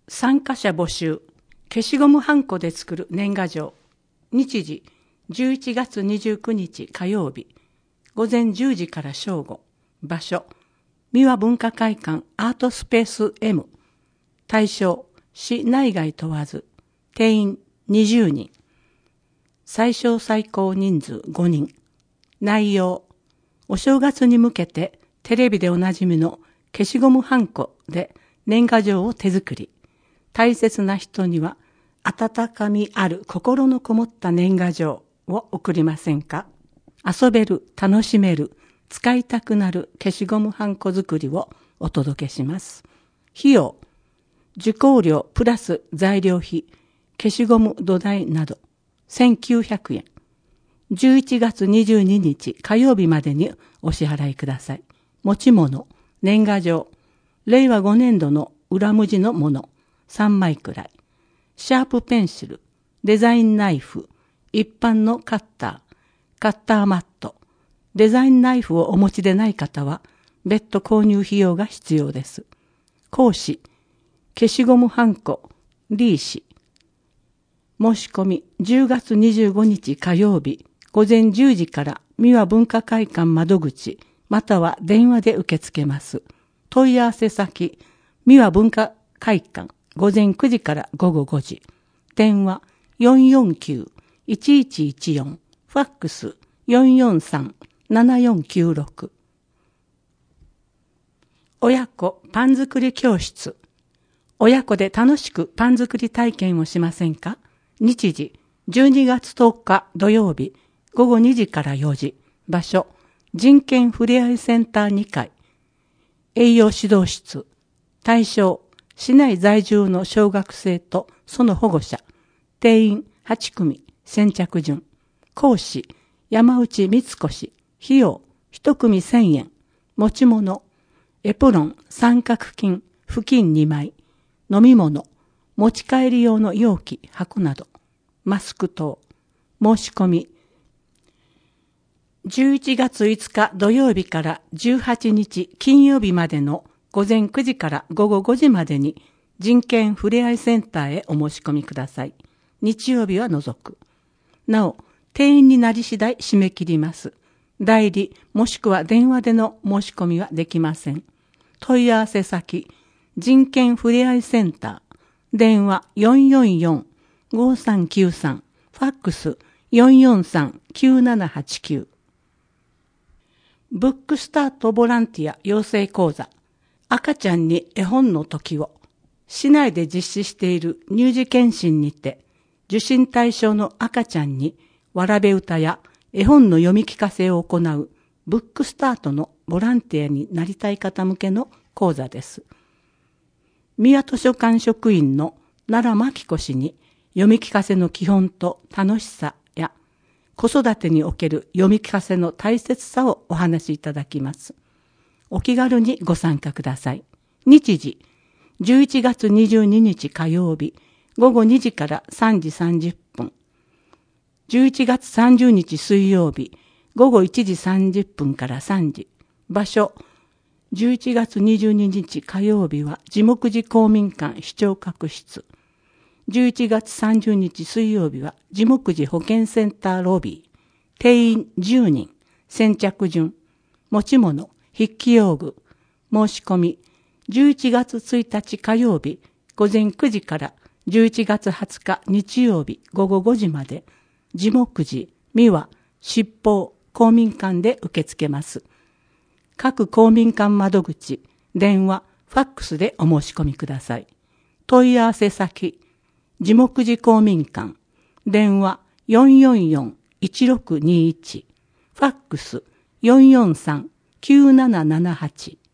参加者募集。消しゴムはんこで作る年賀状。日時11月29日火曜日。午前10時から正午。場所三輪文化会館アートスペース M。対象市内外問わず。定員20人。最小最高人数5人。内容お正月に向けてテレビでおなじみの消しゴムはんこで年賀状を手作り。大切な人には温かみある心のこもった年賀状を送りませんか？遊べる、楽しめる、使いたくなる消しゴムはんこ作りをお届けします。費用、受講料プラス材料費、消しゴム土台など1900円。11月22日火曜日までにお支払いください。持ち物、年賀状、令和5年度の裏無地のもの3枚くらい。シャープペンシル、デザインナイフ、一般のカッターマット、デザインナイフをお持ちでない方は別途購入費用が必要です。講師、消しゴムはんこ、リーシ。申し込み10月25日火曜日午前10時から三輪文化会館窓口または電話で受け付けます。問い合わせ先、三輪文化会館午前9時から午後5時。電話449-1114。ファックス443-7496。親子パン作り教室。親子で楽しくパン作り体験をしませんか？日時12月10日土曜日午後2時から4時。場所人権ふれあいセンター2階。栄養指導室。対象市内在住の小学生とその保護者。定員8組。先着順。講師山内光子。費用1組1000円。持ち物エプロン三角巾布巾2枚。飲み物持ち帰り用の容器箱など。マスク等。申し込み11月5日土曜日から18日金曜日までの午前9時から午後5時までに人権ふれあいセンターへお申し込みください。日曜日は除く。なお、定員になり次第締め切ります。代理もしくは電話での申し込みはできません。問い合わせ先、人権ふれあいセンター。電話444-5393。ファックス443-9789。ブックスタートボランティア養成講座。赤ちゃんに絵本の時を。市内で実施している乳児健診にて、受診対象の赤ちゃんにわらべ歌や絵本の読み聞かせを行うブックスタートのボランティアになりたい方向けの講座です。三輪図書館職員の奈良真紀子氏に読み聞かせの基本と楽しさや子育てにおける読み聞かせの大切さをお話しいただきます。お気軽にご参加ください。日時11月22日火曜日午後2時から3時30分。11月30日水曜日午後1時30分から3時。場所11月22日火曜日は地木寺公民館視聴覚室。11月30日水曜日は地木寺保健センターロビー。定員10人。先着順。持ち物筆記用具。申し込み11月1日火曜日午前9時から11月20日日曜日午後5時まで地木寺三輪七宝公民館で受け付けます。各公民館窓口、電話、ファックスでお申し込みください。問い合わせ先、地木寺公民館、電話444-1621、ファックス443-9778